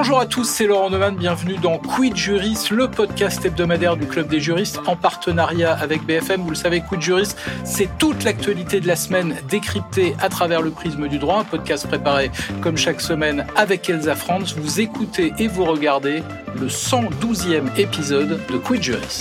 Bonjour à tous, c'est Laurent Neumann, bienvenue dans Quid Juris, le podcast hebdomadaire du Club des juristes en partenariat avec BFM. Vous le savez, Quid Juris, c'est toute l'actualité de la semaine décryptée à travers le prisme du droit, un podcast préparé comme chaque semaine avec Elsa Franz. Vous écoutez et vous regardez le 112e épisode de Quid Juris.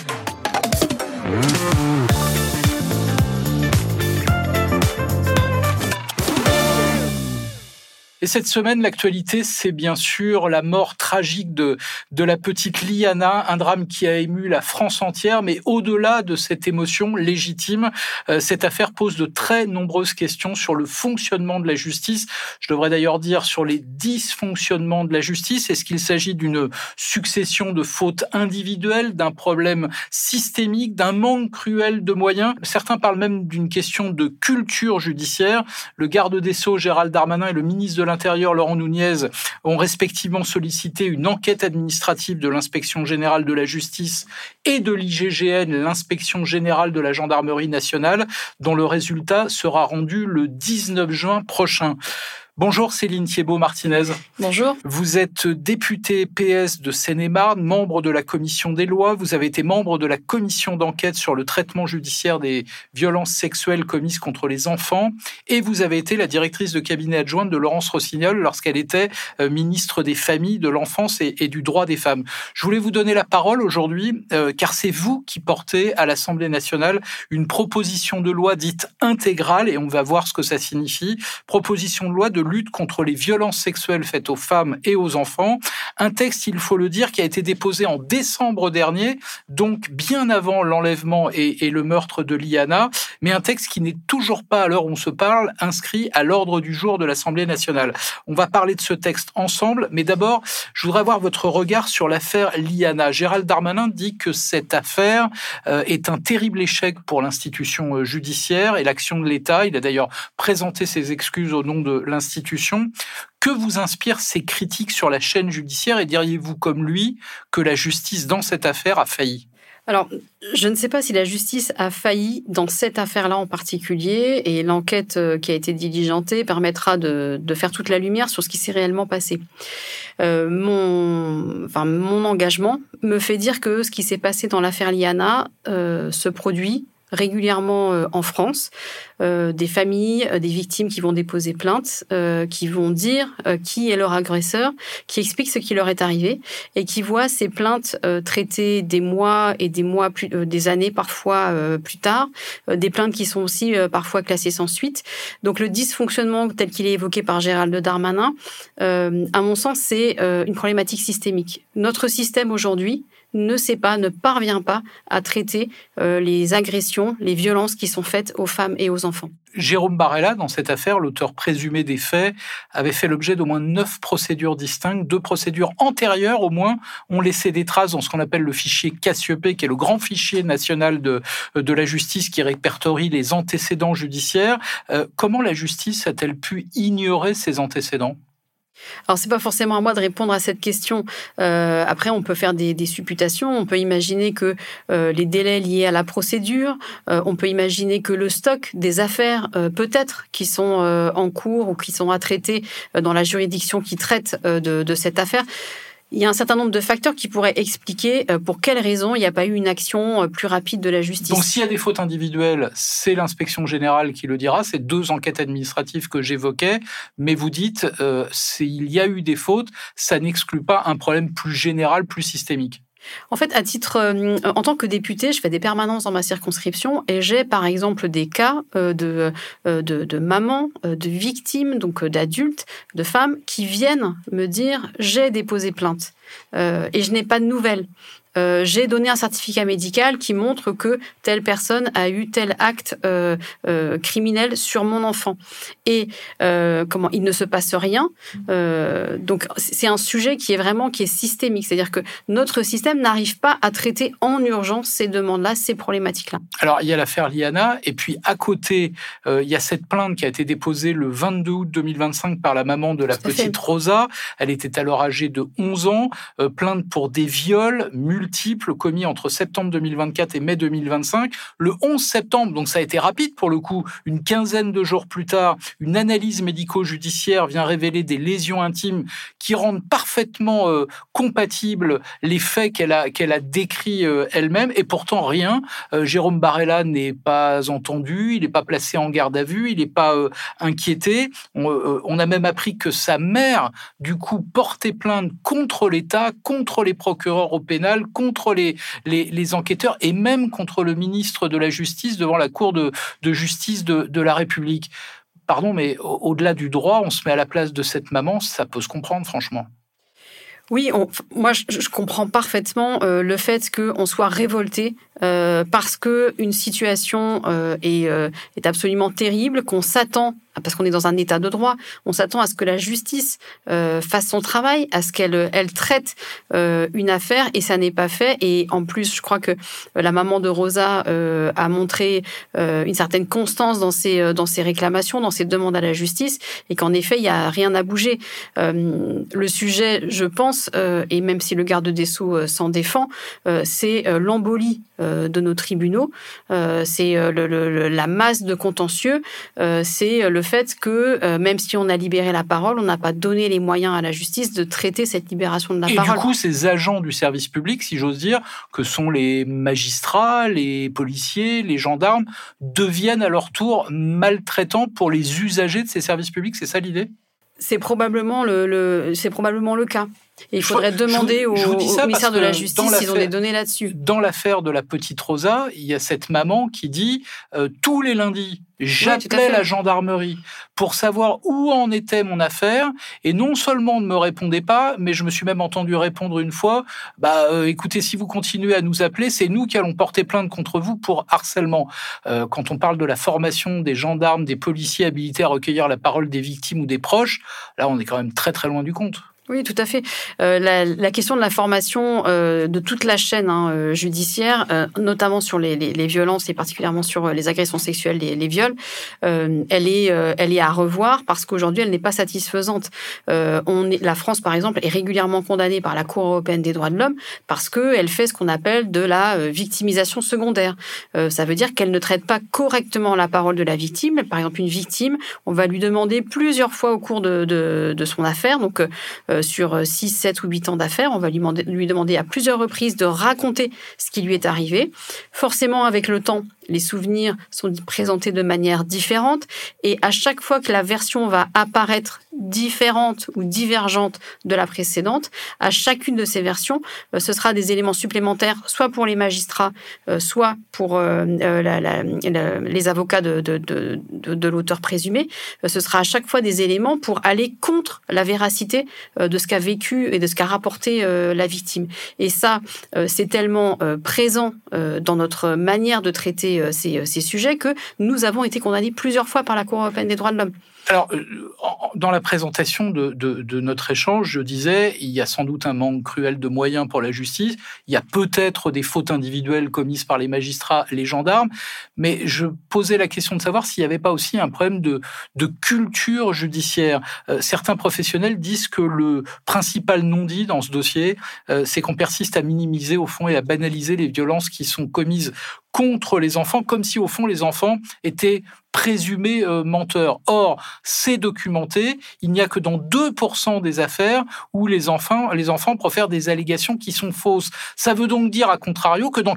Et cette semaine, l'actualité, c'est bien sûr la mort tragique de la petite Liana, un drame qui a ému la France entière, mais au-delà de cette émotion légitime, cette affaire pose de très nombreuses questions sur le fonctionnement de la justice. Je devrais d'ailleurs dire sur les dysfonctionnements de la justice. Est-ce qu'il s'agit d'une succession de fautes individuelles, d'un problème systémique, d'un manque cruel de moyens? Certains parlent même d'une question de culture judiciaire. Le garde des Sceaux, Gérald Darmanin, et le ministre de l'Intérieur, Laurent Nunez, ont respectivement sollicité une enquête administrative de l'Inspection générale de la justice et de l'IGGN, l'Inspection générale de la gendarmerie nationale, dont le résultat sera rendu le 19 juin prochain. Bonjour Céline Thiébaut-Martinez. Bonjour. Vous êtes députée PS de Seine-et-Marne, membre de la commission des lois. Vous avez été membre de la commission d'enquête sur le traitement judiciaire des violences sexuelles commises contre les enfants. Et vous avez été la directrice de cabinet adjointe de Laurence Rossignol lorsqu'elle était ministre des Familles, de l'Enfance et du droit des femmes. Je voulais vous donner la parole aujourd'hui, car c'est vous qui portez à l'Assemblée nationale une proposition de loi dite intégrale, et on va voir ce que ça signifie. Proposition de loi de lutte contre les violences sexuelles faites aux femmes et aux enfants. Un texte, il faut le dire, qui a été déposé en décembre dernier, donc bien avant l'enlèvement et le meurtre de Liana, mais un texte qui n'est toujours pas, à l'heure où on se parle, inscrit à l'ordre du jour de l'Assemblée nationale. On va parler de ce texte ensemble, mais d'abord, je voudrais avoir votre regard sur l'affaire Liana. Gérald Darmanin dit que cette affaire est un terrible échec pour l'institution judiciaire et l'action de l'État. Il a d'ailleurs présenté ses excuses au nom de l'institution. Que vous inspirent ces critiques sur la chaîne judiciaire et diriez-vous comme lui que la justice dans cette affaire a failli ? Alors, je ne sais pas si la justice a failli dans cette affaire-là en particulier, et l'enquête qui a été diligentée permettra de faire toute la lumière sur ce qui s'est réellement passé. Mon engagement me fait dire que ce qui s'est passé dans l'affaire Liana se produit régulièrement en France, des familles, des victimes qui vont déposer plainte, qui vont dire qui est leur agresseur, qui expliquent ce qui leur est arrivé et qui voient ces plaintes traitées des mois et des mois, des années parfois plus tard, des plaintes qui sont aussi parfois classées sans suite. Donc le dysfonctionnement tel qu'il est évoqué par Gérald Darmanin, à mon sens, c'est une problématique systémique. Notre système aujourd'hui ne parvient pas à traiter les agressions, les violences qui sont faites aux femmes et aux enfants. Jérôme Barella, dans cette affaire, l'auteur présumé des faits, avait fait l'objet d'au moins 9 procédures distinctes. 2 procédures antérieures, au moins, ont laissé des traces dans ce qu'on appelle le fichier Cassiopée, qui est le grand fichier national de la justice qui répertorie les antécédents judiciaires. Comment la justice a-t-elle pu ignorer ces antécédents ? Alors, c'est pas forcément à moi de répondre à cette question. Après, on peut faire des supputations. On peut imaginer que les délais liés à la procédure, on peut imaginer que le stock des affaires, peut-être, qui sont en cours ou qui sont à traiter dans la juridiction qui traite de cette affaire. Il y a un certain nombre de facteurs qui pourraient expliquer pour quelles raisons il n'y a pas eu une action plus rapide de la justice. Donc, s'il y a des fautes individuelles, c'est l'inspection générale qui le dira. C'est 2 enquêtes administratives que j'évoquais. Mais vous dites, il y a eu des fautes, ça n'exclut pas un problème plus général, plus systémique. En fait, en tant que députée, je fais des permanences dans ma circonscription et j'ai par exemple des cas de mamans, de victimes, donc d'adultes, de femmes qui viennent me dire « j'ai déposé plainte et je n'ai pas de nouvelles ». J'ai donné un certificat médical qui montre que telle personne a eu tel acte criminel sur mon enfant. Et il ne se passe rien. Donc, c'est un sujet qui est systémique. C'est-à-dire que notre système n'arrive pas à traiter en urgence ces demandes-là, ces problématiques-là. Alors, il y a l'affaire Liana, et puis à côté, il y a cette plainte qui a été déposée le 22 août 2025 par la maman de la petite Rosa. Elle était alors âgée de 11 ans. Plainte pour des viols multiples multiples commis entre septembre 2024 et mai 2025. Le 11 septembre, donc ça a été rapide pour le coup, une quinzaine de jours plus tard, une analyse médico-judiciaire vient révéler des lésions intimes qui rendent parfaitement compatibles les faits qu'elle a décrits elle-même, et pourtant rien. Jérôme Barella n'est pas entendu, il n'est pas placé en garde à vue, il n'est pas inquiété. On a même appris que sa mère, du coup, portait plainte contre l'État, contre les procureurs au pénal, contre les enquêteurs et même contre le ministre de la Justice devant la Cour de justice de la République. Pardon, mais au-delà du droit, on se met à la place de cette maman, ça peut se comprendre, franchement. Oui, moi je comprends parfaitement le fait qu'on soit révolté parce qu'une situation est absolument terrible, qu'on s'attend, parce qu'on est dans un état de droit, on s'attend à ce que la justice fasse son travail, à ce qu'elle traite une affaire, et ça n'est pas fait. Et en plus, je crois que la maman de Rosa a montré une certaine constance dans ses réclamations, dans ses demandes à la justice, et qu'en effet, il n'y a rien à bouger. Le sujet, je pense, et même si le garde des Sceaux s'en défend, c'est l'embolie de nos tribunaux, c'est la masse de contentieux, c'est le fait que même si on a libéré la parole, on n'a pas donné les moyens à la justice de traiter cette libération de la parole. Et du coup, ces agents du service public, si j'ose dire, que sont les magistrats, les policiers, les gendarmes, deviennent à leur tour maltraitants pour les usagers de ces services publics, c'est ça l'idée ? C'est probablement le cas. Et il faudrait demander au ministère de la Justice s'ils ont des données là-dessus. Dans l'affaire de la petite Rosa, il y a cette maman qui dit tous les lundis, j'appelais la gendarmerie pour savoir où en était mon affaire, et non seulement on ne me répondait pas, mais je me suis même entendu répondre une fois, écoutez, si vous continuez à nous appeler, c'est nous qui allons porter plainte contre vous pour harcèlement. Quand on parle de la formation des gendarmes, des policiers habilités à recueillir la parole des victimes ou des proches, là on est quand même très très loin du compte. Oui, tout à fait. La question de la formation de toute la chaîne judiciaire, notamment sur les violences et particulièrement sur les agressions sexuelles, les viols, elle est à revoir parce qu'aujourd'hui, elle n'est pas satisfaisante. La France, par exemple, est régulièrement condamnée par la Cour européenne des droits de l'homme parce qu'elle fait ce qu'on appelle de la victimisation secondaire. Ça veut dire qu'elle ne traite pas correctement la parole de la victime. Par exemple, une victime, on va lui demander plusieurs fois au cours de son affaire, donc sur 6, 7 ou 8 ans d'affaires, on va lui demander à plusieurs reprises de raconter ce qui lui est arrivé. Forcément, avec le temps, les souvenirs sont présentés de manière différente, et à chaque fois que la version va apparaître différente ou divergente de la précédente, à chacune de ces versions, ce sera des éléments supplémentaires, soit pour les magistrats, soit pour les avocats de l'auteur présumé. Ce sera à chaque fois des éléments pour aller contre la véracité de ce qu'a vécu et de ce qu'a rapporté la victime. Et ça, c'est tellement présent dans notre manière de traiter ces sujets que nous avons été condamnés plusieurs fois par la Cour européenne des droits de l'homme. Alors, dans la présentation de notre échange, je disais, il y a sans doute un manque cruel de moyens pour la justice, il y a peut-être des fautes individuelles commises par les magistrats, les gendarmes, mais je posais la question de savoir s'il n'y avait pas aussi un problème de culture judiciaire. Certains professionnels disent que le principal non-dit dans ce dossier, c'est qu'on persiste à minimiser au fond et à banaliser les violences qui sont commises contre les enfants, comme si au fond les enfants étaient présumés menteurs. Or, c'est documenté, il n'y a que dans 2% des affaires où les enfants profèrent des allégations qui sont fausses. Ça veut donc dire, à contrario, que dans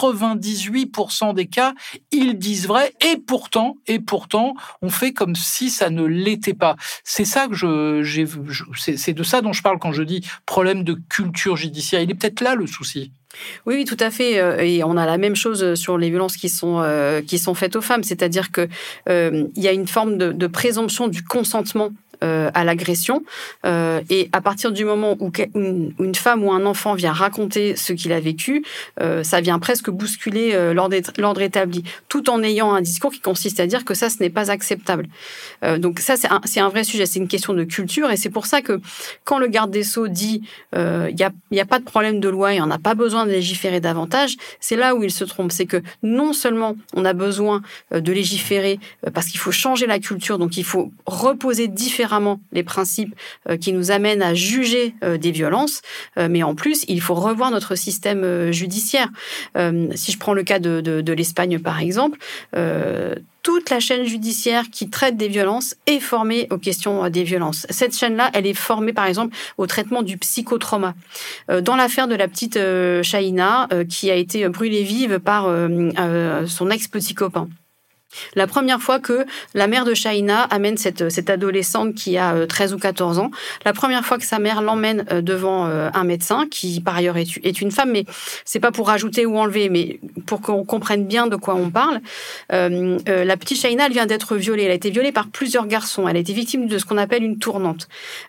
98% des cas, ils disent vrai, et pourtant, on fait comme si ça ne l'était pas. C'est ça que c'est de ça dont je parle quand je dis problème de culture judiciaire. Il est peut-être là le souci. Oui, tout à fait. Et on a la même chose sur les violences qui sont faites aux femmes. C'est-à-dire que il y a une forme de présomption du consentement à l'agression. Et à partir du moment où une femme ou un enfant vient raconter ce qu'il a vécu, ça vient presque bousculer l'ordre établi, tout en ayant un discours qui consiste à dire que ça, ce n'est pas acceptable. Donc ça, c'est un vrai sujet. C'est une question de culture. Et c'est pour ça que quand le garde des Sceaux dit il y a pas de problème de loi et on n'a pas besoin de légiférer davantage, c'est là où il se trompe. C'est que non seulement on a besoin de légiférer parce qu'il faut changer la culture, donc il faut reposer différemment différemment les principes qui nous amènent à juger des violences, mais en plus, il faut revoir notre système judiciaire. Si je prends le cas de l'Espagne, par exemple, toute la chaîne judiciaire qui traite des violences est formée aux questions des violences. Cette chaîne-là, elle est formée, par exemple, au traitement du psychotrauma. Dans l'affaire de la petite Shaina, qui a été brûlée vive par son ex-petit copain. La première fois que la mère de Shaina amène cette adolescente qui a 13 ou 14 ans, la première fois que sa mère l'emmène devant un médecin, qui par ailleurs est une femme, mais c'est pas pour rajouter ou enlever, mais pour qu'on comprenne bien de quoi on parle, la petite Shaina, elle vient d'être violée. Elle a été violée par plusieurs garçons. Elle a été victime de ce qu'on appelle une tournante.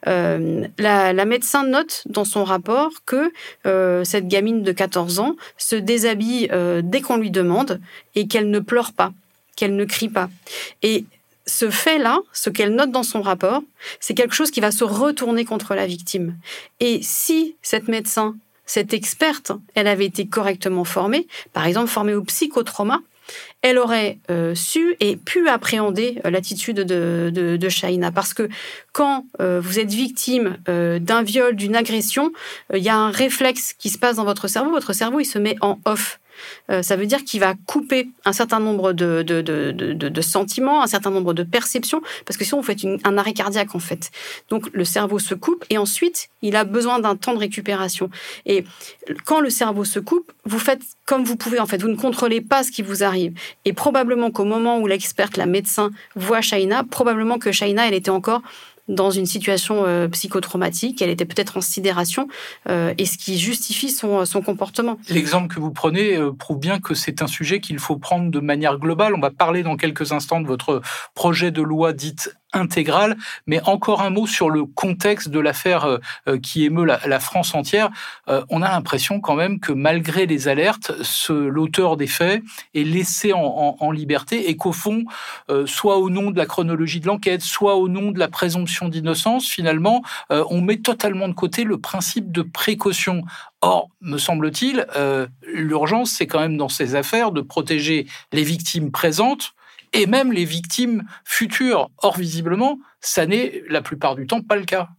La médecin note dans son rapport que cette gamine de 14 ans se déshabille dès qu'on lui demande et qu'elle ne pleure pas, qu'elle ne crie pas. Et ce fait-là, ce qu'elle note dans son rapport, c'est quelque chose qui va se retourner contre la victime. Et si cette médecin, cette experte, elle avait été correctement formée, par exemple formée au psychotrauma, elle aurait su et pu appréhender l'attitude de Shaina. Parce que quand vous êtes victime d'un viol, d'une agression, il y a un réflexe qui se passe dans votre cerveau. Votre cerveau, il se met en off. Ça veut dire qu'il va couper un certain nombre de sentiments, un certain nombre de perceptions, parce que sinon vous faites un arrêt cardiaque en fait. Donc le cerveau se coupe et ensuite il a besoin d'un temps de récupération. Et quand le cerveau se coupe, vous faites comme vous pouvez en fait. Vous ne contrôlez pas ce qui vous arrive. Et probablement qu'au moment où l'experte, la médecin, voit Shaina, probablement que Shaina, elle était encore dans une situation psychotraumatique, elle était peut-être en sidération, et ce qui justifie son comportement. L'exemple que vous prenez prouve bien que c'est un sujet qu'il faut prendre de manière globale. On va parler dans quelques instants de votre projet de loi dite intégrale, mais encore un mot sur le contexte de l'affaire qui émeut la France entière. On a l'impression quand même que malgré les alertes, l'auteur des faits est laissé en liberté et qu'au fond, soit au nom de la chronologie de l'enquête, soit au nom de la présomption d'innocence, finalement, on met totalement de côté le principe de précaution. Or, me semble-t-il, l'urgence, c'est quand même dans ces affaires de protéger les victimes présentes et même les victimes futures. Or, visiblement, ça n'est la plupart du temps pas le cas.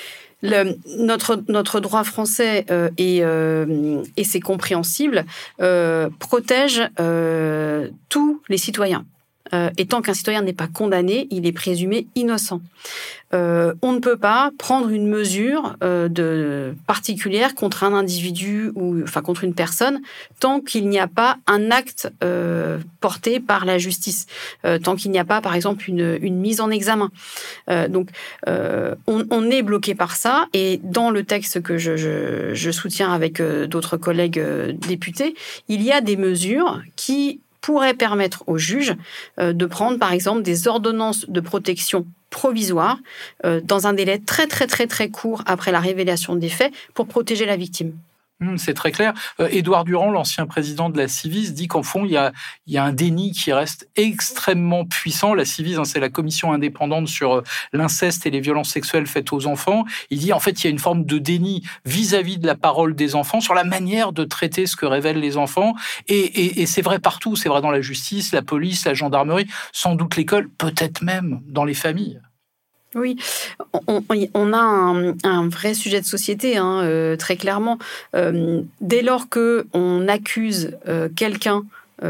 Notre droit français, et c'est compréhensible, protège tous les citoyens. Et tant qu'un citoyen n'est pas condamné, il est présumé innocent. On ne peut pas prendre une mesure particulière contre un individu ou enfin contre une personne tant qu'il n'y a pas un acte porté par la justice, tant qu'il n'y a pas, par exemple, une mise en examen. Donc, on est bloqué par ça. Et dans le texte que je soutiens avec d'autres collègues députés, il y a des mesures qui pourrait permettre aux juges de prendre, par exemple, des ordonnances de protection provisoire dans un délai très, très, très, très court après la révélation des faits pour protéger la victime. C'est très clair. Édouard Durand, l'ancien président de la Civis, dit qu'en fond, il y a un déni qui reste extrêmement puissant. La Civis, c'est la commission indépendante sur l'inceste et les violences sexuelles faites aux enfants. Il dit, en fait, il y a une forme de déni vis-à-vis de la parole des enfants, sur la manière de traiter ce que révèlent les enfants. Et c'est vrai partout. C'est vrai dans la justice, la police, la gendarmerie, sans doute l'école, peut-être même dans les familles. Oui, on a un vrai sujet de société, très clairement. Dès lors qu'on accuse quelqu'un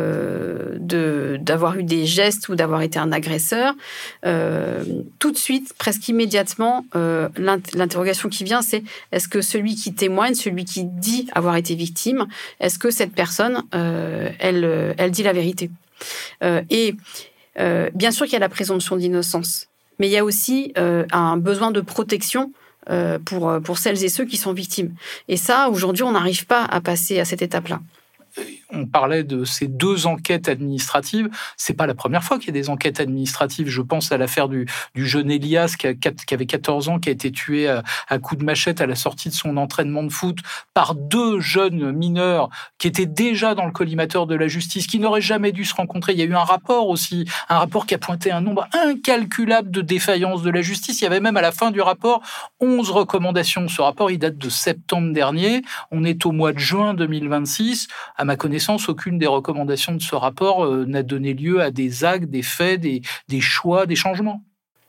d'avoir eu des gestes ou d'avoir été un agresseur, tout de suite, presque immédiatement, l'interrogation qui vient, c'est est-ce que celui qui témoigne, celui qui dit avoir été victime, est-ce que cette personne, elle dit la vérité ? Et bien sûr qu'il y a la présomption d'innocence. Mais il y a aussi un besoin de protection pour celles et ceux qui sont victimes. Et ça, aujourd'hui, on n'arrive pas à passer à cette étape-là. On parlait de ces 2 enquêtes administratives. C'est pas la première fois qu'il y a des enquêtes administratives. Je pense à l'affaire du jeune Elias qui avait 14 ans, qui a été tué à coups de machette à la sortie de son entraînement de foot par 2 jeunes mineurs qui étaient déjà dans le collimateur de la justice, qui n'auraient jamais dû se rencontrer. Il y a eu un rapport aussi, un rapport qui a pointé un nombre incalculable de défaillances de la justice. Il y avait même à la fin du rapport 11 recommandations. Ce rapport, il date de septembre dernier. On est au mois de juin 2026. À ma connaissance, aucune des recommandations de ce rapport n'a donné lieu à des actes, des faits, des choix, des changements.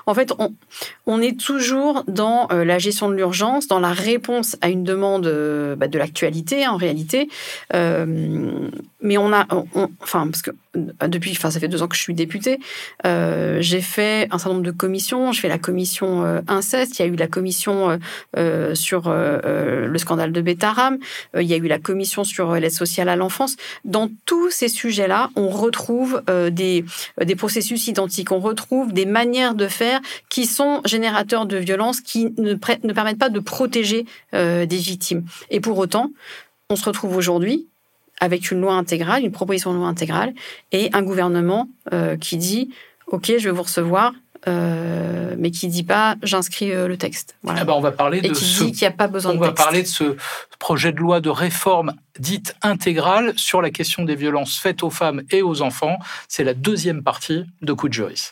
En fait, on est toujours dans la gestion de l'urgence, dans la réponse à une demande de l'actualité, en réalité. Mais parce que ça fait 2 ans que je suis députée, j'ai fait un certain nombre de commissions. Je fais la commission inceste, il y a eu la commission sur le scandale de Betaram, il y a eu la commission sur l'aide sociale à l'enfance. Dans tous ces sujets-là, on retrouve des processus identiques, on retrouve des manières de faire qui sont générateurs de violence, qui ne permettent pas de protéger des victimes. Et pour autant, on se retrouve aujourd'hui avec une loi intégrale, une proposition de loi intégrale, et un gouvernement qui dit « Ok, je vais vous recevoir », mais qui ne dit pas « J'inscris le texte ». Voilà. On va parler et qui dit qu'il n'y a pas besoin de texte. On va parler de ce projet de loi de réforme dite intégrale sur la question des violences faites aux femmes et aux enfants. C'est la deuxième partie de Quid Juris.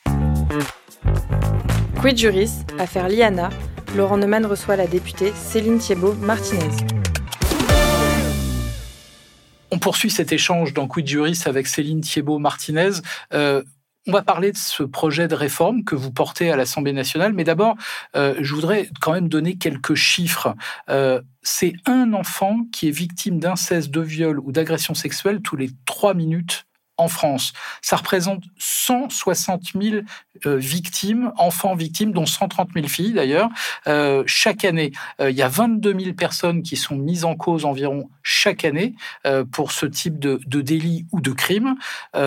Quid Juris, affaire Liana. Laurent Neumann reçoit la députée Céline Thiébaut-Martinez. On poursuit cet échange dans Quid Juris avec Céline Thiébaut-Martinez. On va parler de ce projet de réforme que vous portez à l'Assemblée nationale, mais d'abord, je voudrais quand même donner quelques chiffres. C'est un enfant qui est victime d'inceste, de viol ou d'agression sexuelle tous les 3 minutes en France. Ça représente 160 000 victimes, enfants victimes, dont 130 000 filles d'ailleurs, chaque année. Il y a 22 000 personnes qui sont mises en cause environ chaque année pour ce type de délit ou de crime.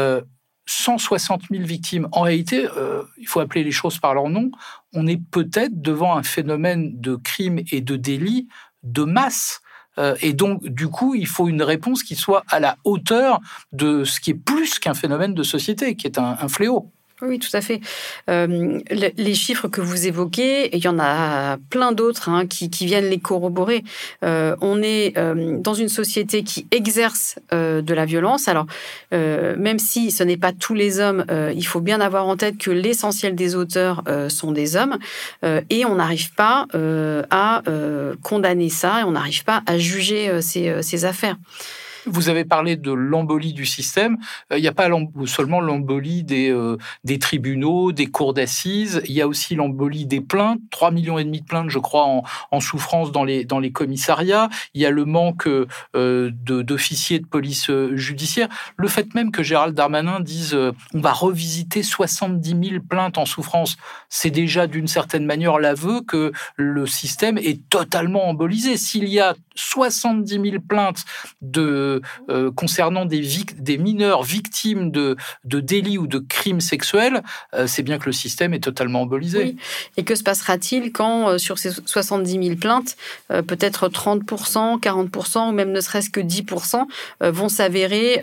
160 000 victimes. En réalité, il faut appeler les choses par leur nom. On est peut-être devant un phénomène de crime et de délit de masse. Et donc, du coup, il faut une réponse qui soit à la hauteur de ce qui est plus qu'un phénomène de société, qui est un fléau. Oui, tout à fait. Les chiffres que vous évoquez, il y en a plein d'autres qui viennent les corroborer. On est dans une société qui exerce de la violence. Alors, même si ce n'est pas tous les hommes, il faut bien avoir en tête que l'essentiel des auteurs sont des hommes. Et on n'arrive pas à condamner ça, et on n'arrive pas à juger ces affaires. Vous avez parlé de l'embolie du système. Il n'y a pas seulement l'embolie des tribunaux, des cours d'assises. Il y a aussi l'embolie des plaintes. 3,5 millions de plaintes, je crois, en souffrance dans les commissariats. Il y a le manque d'officiers de police judiciaire. Le fait même que Gérald Darmanin dise on va revisiter 70 000 plaintes en souffrance, c'est déjà d'une certaine manière l'aveu que le système est totalement embolisé. S'il y a 70 000 plaintes concernant des mineurs victimes de délits ou de crimes sexuels, c'est bien que le système est totalement embolisé. Oui. Et que se passera-t-il quand, sur ces 70 000 plaintes, peut-être 30%, 40%, ou même ne serait-ce que 10% vont s'avérer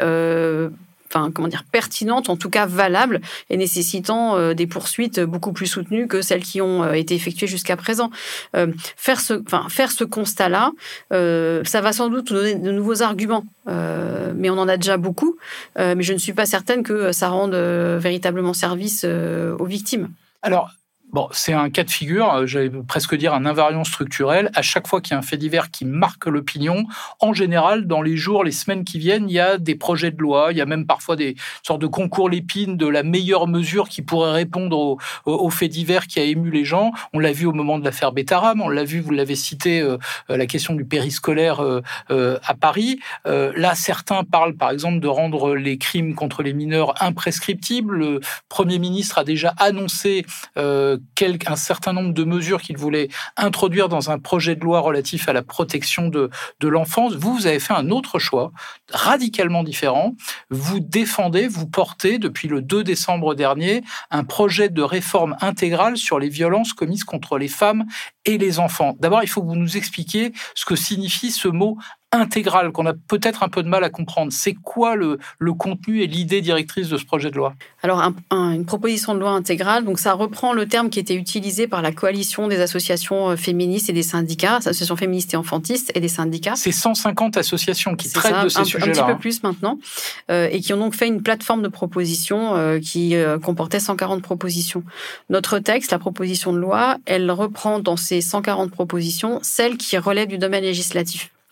pertinentes, en tout cas valables, et nécessitant des poursuites beaucoup plus soutenues que celles qui ont été effectuées jusqu'à présent. Faire ce constat-là, ça va sans doute nous donner de nouveaux arguments, mais on en a déjà beaucoup, mais je ne suis pas certaine que ça rende véritablement service aux victimes. Alors, c'est un cas de figure, j'allais presque dire un invariant structurel. À chaque fois qu'il y a un fait divers qui marque l'opinion, en général, dans les jours, les semaines qui viennent, il y a des projets de loi, il y a même parfois des sortes de concours Lépine de la meilleure mesure qui pourrait répondre au fait divers qui a ému les gens. On l'a vu au moment de l'affaire Betaram, on l'a vu, vous l'avez cité, la question du périscolaire à Paris. Là, certains parlent, par exemple, de rendre les crimes contre les mineurs imprescriptibles. Le Premier ministre a déjà annoncé un certain nombre de mesures qu'il voulait introduire dans un projet de loi relatif à la protection de l'enfance. Vous avez fait un autre choix, radicalement différent. Vous portez, depuis le 2 décembre dernier, un projet de réforme intégrale sur les violences commises contre les femmes et les enfants. D'abord, il faut que vous nous expliquiez ce que signifie ce mot intégrale, qu'on a peut-être un peu de mal à comprendre. C'est quoi le contenu et l'idée directrice de ce projet de loi ? Alors, une proposition de loi intégrale, donc ça reprend le terme qui était utilisé par la coalition des associations féministes et des syndicats, associations féministes et enfantistes et des syndicats. C'est 150 associations qui traitent de ces sujets-là. Un petit peu plus maintenant, et qui ont donc fait une plateforme de propositions qui comportait 140 propositions. Notre texte, la proposition de loi, elle reprend dans ces 140 propositions celles qui relèvent du domaine législatif.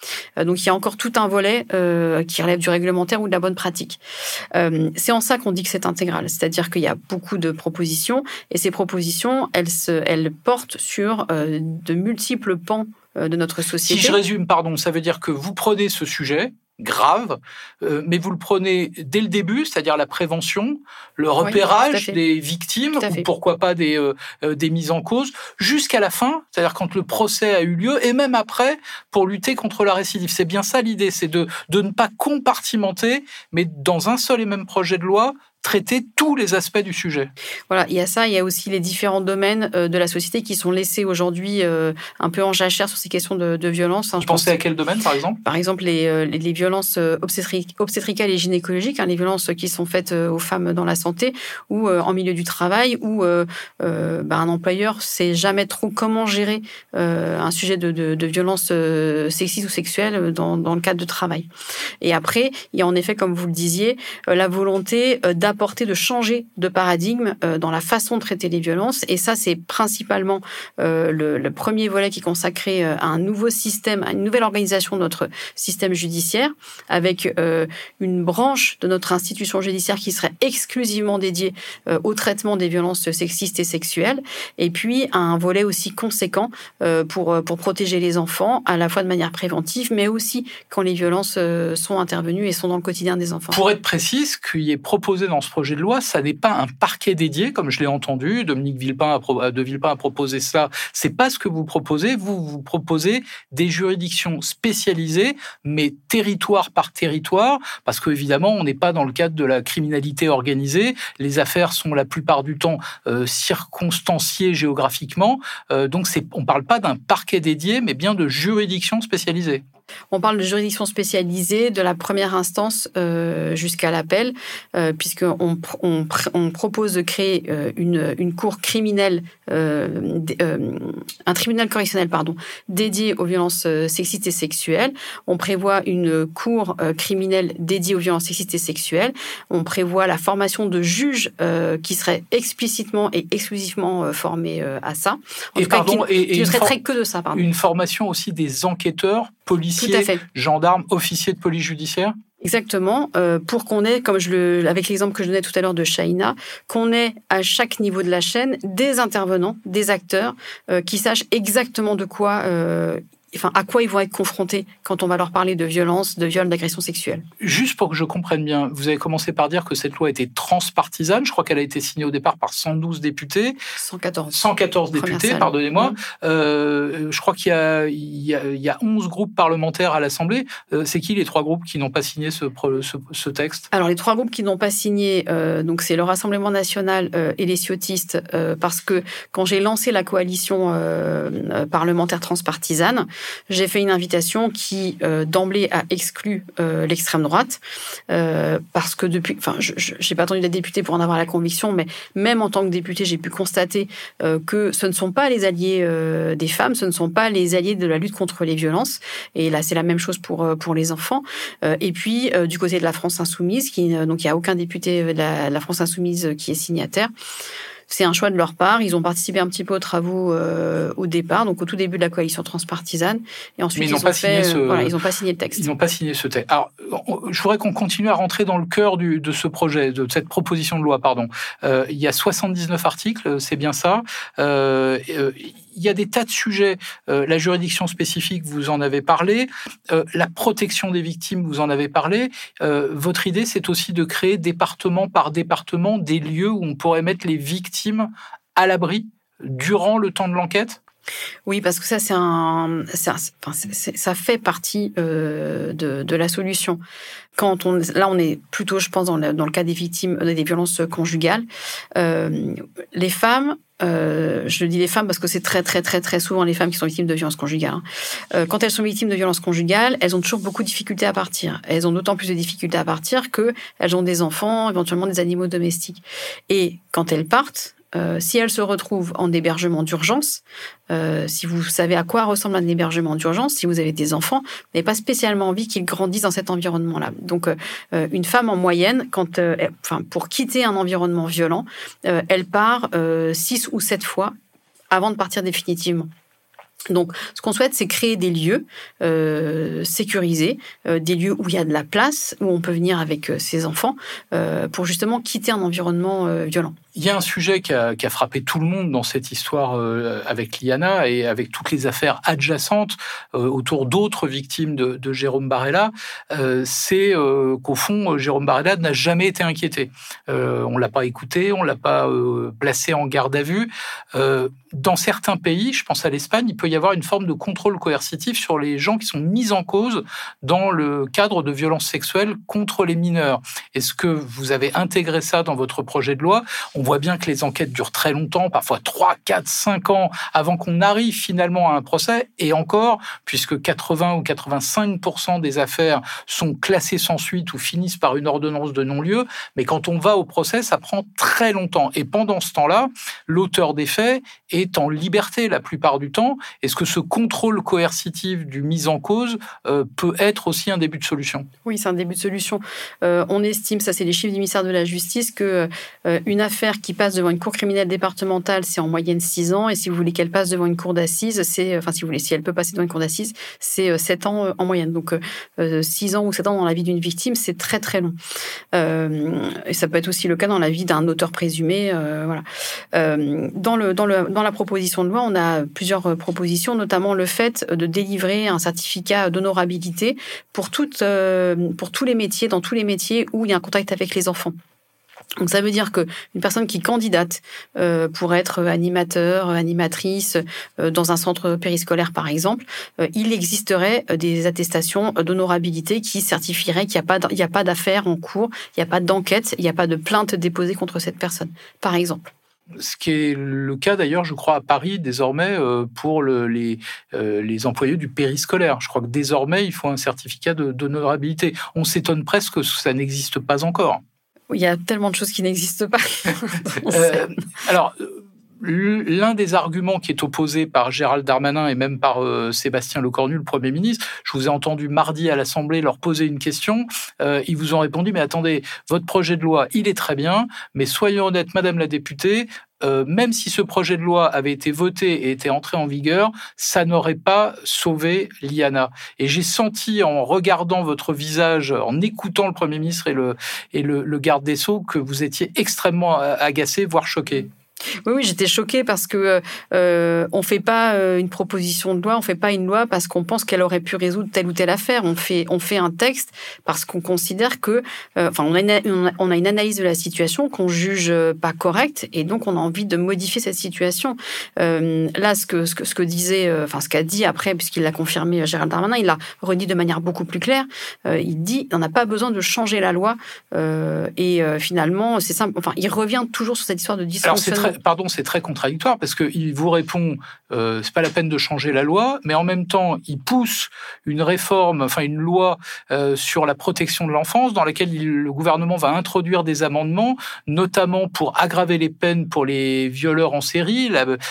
Donc, il y a encore tout un volet qui relève du réglementaire ou de la bonne pratique. C'est en ça qu'on dit que c'est intégral. C'est-à-dire qu'il y a beaucoup de propositions et ces propositions, elles portent sur de multiples pans de notre société. Si je résume, ça veut dire que vous prenez ce sujet grave, mais vous le prenez dès le début, c'est-à-dire la prévention, le repérage des victimes, ou pourquoi pas des mises en cause, jusqu'à la fin, c'est-à-dire quand le procès a eu lieu, et même après, pour lutter contre la récidive. C'est bien ça l'idée, c'est de ne pas compartimenter, mais dans un seul et même projet de loi, traiter tous les aspects du sujet. Voilà, il y a ça, il y a aussi les différents domaines de la société qui sont laissés aujourd'hui un peu en jachère sur ces questions de violence. Vous pensez à quel domaine, par exemple ? Par exemple, les violences obstétricales et gynécologiques, qui sont faites aux femmes dans la santé ou en milieu du travail, où un employeur ne sait jamais trop comment gérer un sujet de violence sexiste ou sexuelle dans le cadre de travail. Et après, il y a en effet, comme vous le disiez, la volonté de changer de paradigme dans la façon de traiter les violences. Et ça, c'est principalement le premier volet qui est consacré à un nouveau système, à une nouvelle organisation de notre système judiciaire, avec une branche de notre institution judiciaire qui serait exclusivement dédiée au traitement des violences sexistes et sexuelles. Et puis, un volet aussi conséquent pour protéger les enfants, à la fois de manière préventive, mais aussi quand les violences sont intervenues et sont dans le quotidien des enfants. Pour être précise, ce qui est proposé dans ce projet de loi, ça n'est pas un parquet dédié, comme je l'ai entendu. Dominique de Villepin a proposé cela. C'est pas ce que vous proposez. Vous proposez des juridictions spécialisées, mais territoire par territoire, parce qu'évidemment, on n'est pas dans le cadre de la criminalité organisée. Les affaires sont la plupart du temps circonstanciées géographiquement. Donc, on ne parle pas d'un parquet dédié, mais bien de juridictions spécialisées. On parle de juridiction spécialisée de la première instance jusqu'à l'appel, puisqu'on propose de créer une cour criminelle, un tribunal correctionnel, dédié aux violences sexistes et sexuelles. On prévoit une cour criminelle dédiée aux violences sexistes et sexuelles. On prévoit la formation de juges qui seraient explicitement et exclusivement formés à ça. Qui ne traiteraient que de ça. Une formation aussi des enquêteurs, policiers, gendarmes, officiers de police judiciaire ? Exactement, pour qu'on ait, avec l'exemple que je donnais tout à l'heure de Shaina, qu'on ait à chaque niveau de la chaîne des intervenants, des acteurs qui sachent exactement à quoi ils vont être confrontés quand on va leur parler de violence, de viol, d'agression sexuelle. Juste pour que je comprenne bien, vous avez commencé par dire que cette loi était transpartisane. Je crois qu'elle a été signée au départ par 112 députés. 114 députés, pardonnez-moi. Je crois qu'il y a 11 groupes parlementaires à l'Assemblée. C'est qui les 3 groupes qui n'ont pas signé ce texte ? Alors, les 3 groupes qui n'ont pas signé, donc c'est le Rassemblement national et les Ciotistes, parce que quand j'ai lancé la coalition parlementaire transpartisane, j'ai fait une invitation qui, d'emblée, a exclu l'extrême droite, parce que je n'ai pas attendu d'être députée pour en avoir la conviction, mais même en tant que députée, j'ai pu constater que ce ne sont pas les alliés des femmes, ce ne sont pas les alliés de la lutte contre les violences. Et là, c'est la même chose pour les enfants. Et puis, du côté de la France Insoumise, donc il n'y a aucun député de la France Insoumise qui est signataire. C'est un choix de leur part. Ils ont participé un petit peu aux travaux au départ, donc au tout début de la coalition transpartisane. Et ensuite, ils n'ont pas signé le texte. Ils n'ont pas signé ce texte. Alors, je voudrais qu'on continue à rentrer dans le cœur de ce projet, de cette proposition de loi, il y a 79 articles, c'est bien ça. Il y a des tas de sujets. La juridiction spécifique, vous en avez parlé. La protection des victimes, vous en avez parlé. Votre idée, c'est aussi de créer département par département des lieux où on pourrait mettre les victimes à l'abri durant le temps de l'enquête ? Oui, parce que ça, ça fait partie de la solution. Là, on est plutôt, je pense, dans le cas des victimes des violences conjugales. Les femmes, je dis les femmes parce que c'est très, très, très, très souvent les femmes qui sont victimes de violences conjugales. Quand elles sont victimes de violences conjugales, elles ont toujours beaucoup de difficultés à partir. Elles ont d'autant plus de difficultés à partir qu'elles ont des enfants, éventuellement des animaux domestiques. Et quand elles partent, si elles se retrouvent en hébergement d'urgence, si vous savez à quoi ressemble un hébergement d'urgence, si vous avez des enfants, vous n'avez pas spécialement envie qu'ils grandissent dans cet environnement-là. Donc, une femme en moyenne, pour quitter un environnement violent, elle part 6 ou 7 fois avant de partir définitivement. Donc, ce qu'on souhaite, c'est créer des lieux sécurisés, des lieux où il y a de la place, où on peut venir avec ses enfants, pour justement quitter un environnement violent. Il y a un sujet qui a frappé tout le monde dans cette histoire avec Liana et avec toutes les affaires adjacentes autour d'autres victimes de Jérôme Barella, c'est qu'au fond, Jérôme Barella n'a jamais été inquiété. On ne l'a pas écouté, on ne l'a pas placé en garde à vue. Dans certains pays, je pense à l'Espagne, il peut y avoir une forme de contrôle coercitif sur les gens qui sont mis en cause dans le cadre de violences sexuelles contre les mineurs. Est-ce que vous avez intégré ça dans votre projet de loi ? On voit bien que les enquêtes durent très longtemps, parfois 3, 4, 5 ans, avant qu'on arrive finalement à un procès. Et encore, puisque 80 ou 85% des affaires sont classées sans suite ou finissent par une ordonnance de non-lieu. Mais quand on va au procès, ça prend très longtemps. Et pendant ce temps-là, l'auteur des faits est en liberté la plupart du temps. Est-ce que ce contrôle coercitif du mis en cause peut être aussi un début de solution ? Oui, c'est un début de solution. On estime, ça c'est les chiffres du ministère de la Justice, que une affaire qui passe devant une cour criminelle départementale, c'est en moyenne 6 ans. Et si vous voulez qu'elle passe devant une cour d'assises, si elle peut passer devant une cour d'assises, c'est 7 ans en moyenne. Donc 6 ans ou 7 ans dans la vie d'une victime, c'est très très long. Et ça peut être aussi le cas dans la vie d'un auteur présumé. Voilà. Dans la proposition de loi, on a plusieurs propositions, notamment le fait de délivrer un certificat d'honorabilité pour tous les métiers, dans tous les métiers où il y a un contact avec les enfants. Donc ça veut dire qu'une personne qui candidate pour être animateur, animatrice dans un centre périscolaire par exemple, il existerait des attestations d'honorabilité qui certifieraient qu'il n'y a pas d'affaire en cours, il n'y a pas d'enquête, il n'y a pas de plainte déposée contre cette personne, par exemple. Ce qui est le cas d'ailleurs, je crois, à Paris désormais pour les employés du périscolaire. Je crois que désormais, il faut un certificat d'honorabilité. On s'étonne presque que ça n'existe pas encore. Il y a tellement de choses qui n'existent pas. Alors, l'un des arguments qui est opposé par Gérald Darmanin et même par Sébastien Lecornu, le Premier ministre, je vous ai entendu mardi à l'Assemblée leur poser une question. Ils vous ont répondu, mais attendez, votre projet de loi, il est très bien, mais soyons honnêtes, Madame la députée, même si ce projet de loi avait été voté et était entré en vigueur, ça n'aurait pas sauvé Liana. Et j'ai senti, en regardant votre visage, en écoutant le Premier ministre et le garde des Sceaux, que vous étiez extrêmement agacé, voire choqué. Oui, j'étais choquée parce que on fait pas une proposition de loi, on fait pas une loi parce qu'on pense qu'elle aurait pu résoudre telle ou telle affaire. On fait un texte parce qu'on considère que, on a une analyse de la situation qu'on juge pas correcte et donc on a envie de modifier cette situation. Là, ce qu'a dit après, puisqu'il l'a confirmé Gérald Darmanin, il l'a redit de manière beaucoup plus claire. Il dit, on n'a pas besoin de changer la loi et finalement, c'est simple. Enfin, il revient toujours sur cette histoire de dysfonctionnement. C'est très contradictoire parce qu'il vous répond c'est pas la peine de changer la loi, mais en même temps, il pousse une loi sur la protection de l'enfance dans laquelle le gouvernement va introduire des amendements, notamment pour aggraver les peines pour les violeurs en série.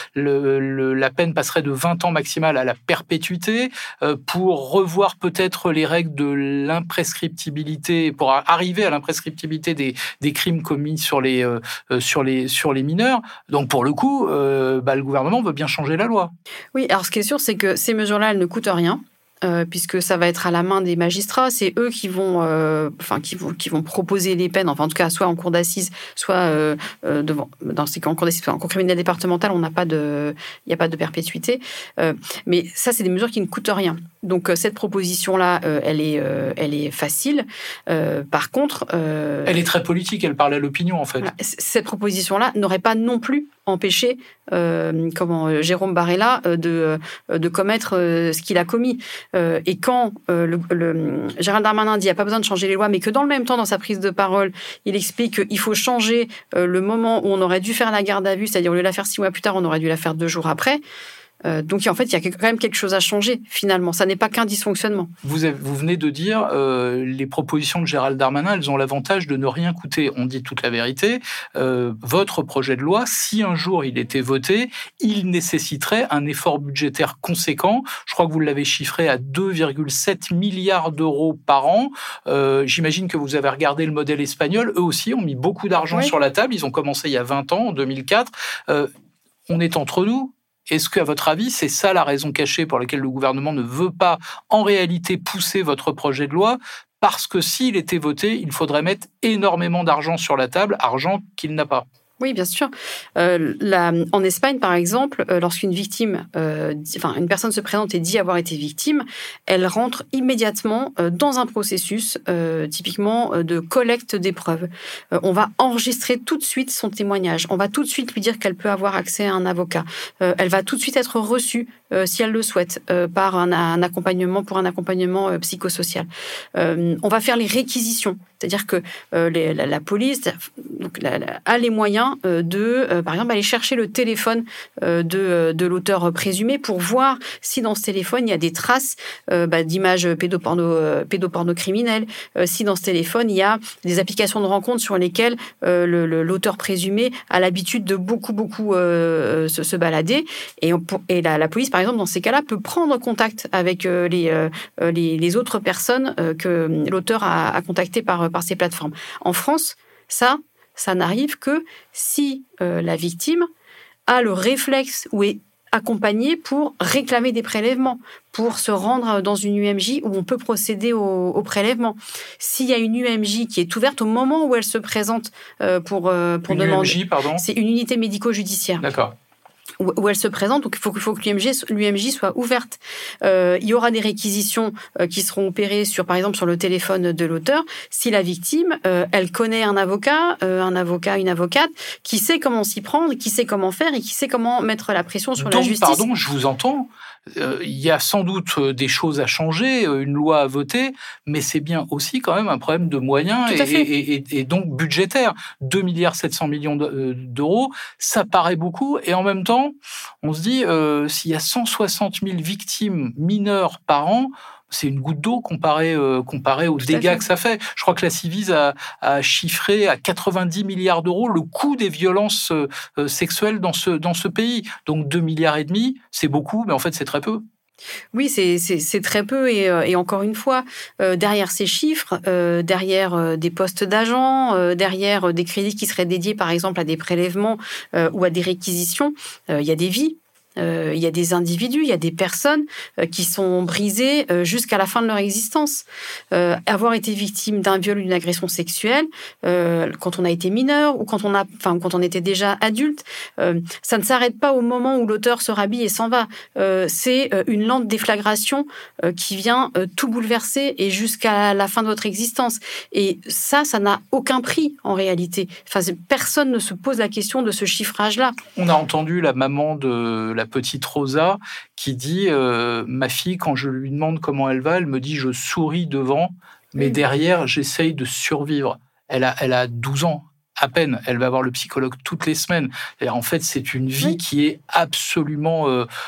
La peine passerait de 20 ans maximale à la perpétuité, pour revoir peut-être les règles de l'imprescriptibilité, pour arriver à l'imprescriptibilité des crimes commis sur les mineurs. Donc, pour le coup, le gouvernement veut bien changer la loi. Oui, alors ce qui est sûr, c'est que ces mesures-là, elles ne coûtent rien. Puisque ça va être à la main des magistrats, c'est eux qui vont proposer les peines, enfin en tout cas soit en cour d'assises, soit dans ces cas en cour d'assises, en cour criminelle départementale, il n'y a pas de perpétuité. Mais ça, c'est des mesures qui ne coûtent rien. Donc cette proposition-là, elle est facile. Par contre, elle est très politique. Elle parle à l'opinion en fait. Voilà, cette proposition-là n'aurait pas non plus empêché Jérôme Barella de commettre ce qu'il a commis. Et quand Gérald Darmanin dit qu'il n'y a pas besoin de changer les lois, mais que dans le même temps, dans sa prise de parole, il explique qu'il faut changer le moment où on aurait dû faire la garde à vue, c'est-à-dire au lieu de la faire 6 mois plus tard, on aurait dû la faire 2 jours après. Donc en fait, il y a quand même quelque chose à changer finalement. Ça n'est pas qu'un dysfonctionnement. Vous venez de dire les propositions de Gérald Darmanin, elles ont l'avantage de ne rien coûter. On dit toute la vérité. Votre projet de loi, si un jour il était voté, il nécessiterait un effort budgétaire conséquent. Je crois que vous l'avez chiffré à 2,7 milliards d'euros par an. J'imagine que vous avez regardé le modèle espagnol. Eux aussi ont mis beaucoup d'argent sur la table. Ils ont commencé il y a 20 ans, en 2004. On est entre nous. Est-ce qu'à votre avis, c'est ça la raison cachée pour laquelle le gouvernement ne veut pas en réalité pousser votre projet de loi? Parce que s'il était voté, il faudrait mettre énormément d'argent sur la table, argent qu'il n'a pas. Oui, bien sûr. En Espagne, par exemple, lorsqu'une victime, une personne se présente et dit avoir été victime, elle rentre immédiatement dans un processus, typiquement de collecte des preuves. On va enregistrer tout de suite son témoignage. On va tout de suite lui dire qu'elle peut avoir accès à un avocat. Elle va tout de suite être reçue, si elle le souhaite, par un accompagnement psychosocial. On va faire les réquisitions. C'est-à-dire que la police a les moyens par exemple, aller chercher le téléphone de l'auteur présumé pour voir si dans ce téléphone, il y a des traces d'images pédopornocriminelles, si dans ce téléphone, il y a des applications de rencontres sur lesquelles l'auteur présumé a l'habitude de beaucoup se balader. Et la police, par exemple, dans ces cas-là, peut prendre contact avec les autres personnes que l'auteur a contactées par ces plateformes. En France, ça n'arrive que si la victime a le réflexe ou est accompagnée pour réclamer des prélèvements, pour se rendre dans une UMJ où on peut procéder au prélèvement. S'il y a une UMJ qui est ouverte au moment où elle se présente pour demander... UMJ, pardon. C'est une unité médico-judiciaire. D'accord. Où elle se présente, donc il faut que l'UMJ soit ouverte. Il y aura des réquisitions qui seront opérées par exemple sur le téléphone de l'auteur. Si la victime, elle connaît un avocat, une avocate, qui sait comment s'y prendre, qui sait comment faire et qui sait comment mettre la pression sur la justice. Pardon, je vous entends. Il y a sans doute des choses à changer, une loi à voter, mais c'est bien aussi quand même un problème de moyens et donc budgétaire. 2,7 milliards d'euros, ça paraît beaucoup. Et en même temps, on se dit, s'il y a 160 000 victimes mineures par an, c'est une goutte d'eau comparé aux dégâts que ça fait. Je crois que la Ciivise a chiffré à 90 milliards d'euros le coût des violences sexuelles dans ce pays. Donc 2,5 milliards, c'est beaucoup, mais en fait c'est très peu. Oui, c'est très peu et encore une fois, derrière ces chiffres, derrière des postes d'agents, derrière des crédits qui seraient dédiés par exemple à des prélèvements ou à des réquisitions, il y a des vies. Il y a des individus, il y a des personnes qui sont brisées jusqu'à la fin de leur existence. Avoir été victime d'un viol ou d'une agression sexuelle, quand on a été mineur ou quand on était déjà adulte, ça ne s'arrête pas au moment où l'auteur se rhabille et s'en va. C'est une lente déflagration qui vient tout bouleverser et jusqu'à la fin de votre existence. Et ça n'a aucun prix en réalité. Personne ne se pose la question de ce chiffrage-là. On a entendu la maman de la petite Rosa qui dit ma fille, quand je lui demande comment elle va, elle me dit je souris devant, mais derrière j'essaye de survivre. Elle a 12 ans à peine, elle va voir le psychologue toutes les semaines. Et en fait, c'est une vie qui est absolument...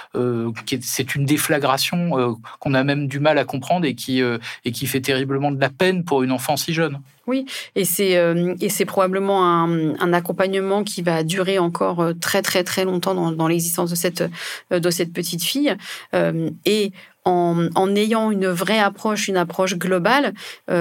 c'est une déflagration qu'on a même du mal à comprendre et qui fait terriblement de la peine pour une enfant si jeune. Oui, et c'est probablement un accompagnement qui va durer encore très très très longtemps dans l'existence de cette petite fille. Et en ayant une vraie approche, une approche globale,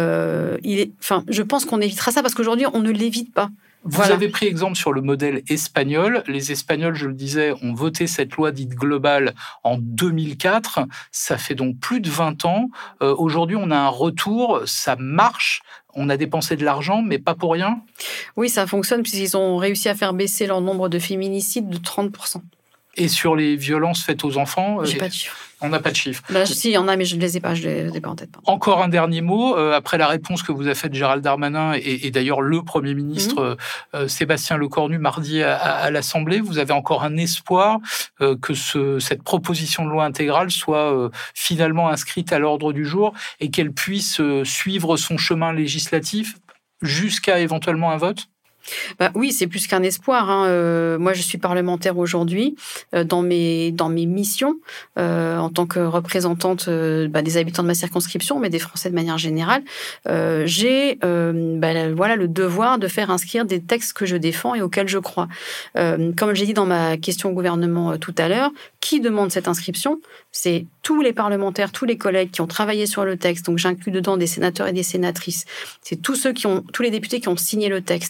je pense qu'on évitera ça parce qu'aujourd'hui on ne l'évite pas. Vous avez pris exemple sur le modèle espagnol. Les Espagnols, je le disais, ont voté cette loi dite globale en 2004. Ça fait donc plus de 20 ans. Aujourd'hui, on a un retour. Ça marche. On a dépensé de l'argent, mais pas pour rien. Oui, ça fonctionne puisqu'ils ont réussi à faire baisser leur nombre de féminicides de 30%. Et sur les violences faites aux enfants, j'ai pas de chiffres. On n'a pas de chiffres. Si, il y en a, mais je ne les ai pas, en tête. Encore un dernier mot, après la réponse que vous a faite Gérald Darmanin et d'ailleurs le Premier ministre Sébastien Lecornu mardi à l'Assemblée, vous avez encore un espoir que cette proposition de loi intégrale soit finalement inscrite à l'ordre du jour et qu'elle puisse suivre son chemin législatif jusqu'à éventuellement un vote ? Oui, c'est plus qu'un espoir. Moi, je suis parlementaire aujourd'hui dans mes missions en tant que représentante des habitants de ma circonscription, mais des Français de manière générale. J'ai le devoir de faire inscrire des textes que je défends et auxquels je crois. Comme j'ai dit dans ma question au gouvernement tout à l'heure, qui demande cette inscription ? C'est tous les parlementaires, tous les collègues qui ont travaillé sur le texte. Donc, j'inclus dedans des sénateurs et des sénatrices. C'est tous les députés qui ont signé le texte.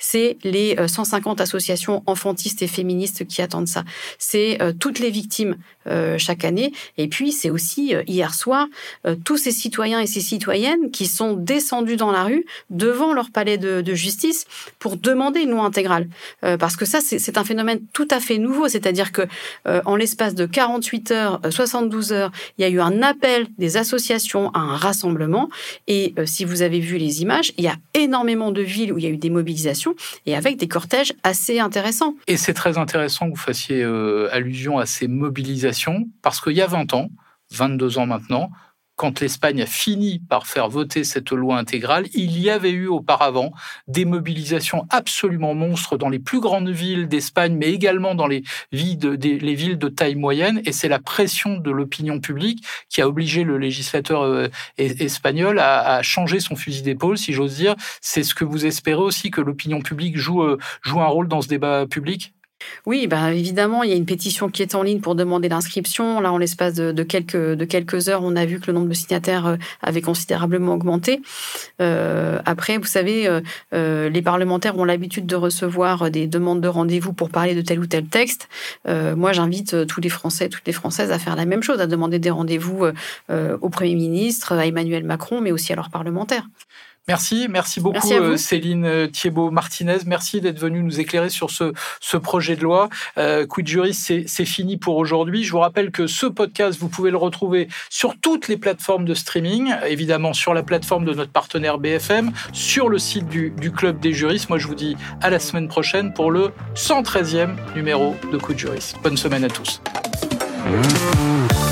c'est les 150 associations enfantistes et féministes qui attendent ça. C'est toutes les victimes chaque année. Et puis, c'est aussi, hier soir, tous ces citoyens et ces citoyennes qui sont descendus dans la rue devant leur palais de justice pour demander une loi intégrale. Parce que ça, c'est un phénomène tout à fait nouveau. C'est-à-dire que en l'espace de 48 heures, 72 heures, il y a eu un appel des associations à un rassemblement. Et si vous avez vu les images, il y a énormément de villes où il y a eu des mobilisations et avec des cortèges assez intéressants. Et c'est très intéressant que vous fassiez allusion à ces mobilisations, parce qu'il y a 20 ans, 22 ans maintenant, quand l'Espagne a fini par faire voter cette loi intégrale, il y avait eu auparavant des mobilisations absolument monstres dans les plus grandes villes d'Espagne, mais également dans les villes de taille moyenne. Et c'est la pression de l'opinion publique qui a obligé le législateur espagnol à changer son fusil d'épaule, si j'ose dire. C'est ce que vous espérez aussi, que l'opinion publique joue un rôle dans ce débat public ? Oui, évidemment, il y a une pétition qui est en ligne pour demander l'inscription. Là, en l'espace de quelques heures, on a vu que le nombre de signataires avait considérablement augmenté. Après, vous savez, les parlementaires ont l'habitude de recevoir des demandes de rendez-vous pour parler de tel ou tel texte. Moi, j'invite tous les Français, toutes les Françaises à faire la même chose, à demander des rendez-vous au Premier ministre, à Emmanuel Macron, mais aussi à leurs parlementaires. Merci beaucoup Céline Thiébaut-Martinez. Merci d'être venue nous éclairer sur ce projet de loi. Quid Juris, c'est fini pour aujourd'hui. Je vous rappelle que ce podcast, vous pouvez le retrouver sur toutes les plateformes de streaming, évidemment sur la plateforme de notre partenaire BFM, sur le site du Club des juristes. Moi, je vous dis à la semaine prochaine pour le 113e numéro de Quid Juris. Bonne semaine à tous.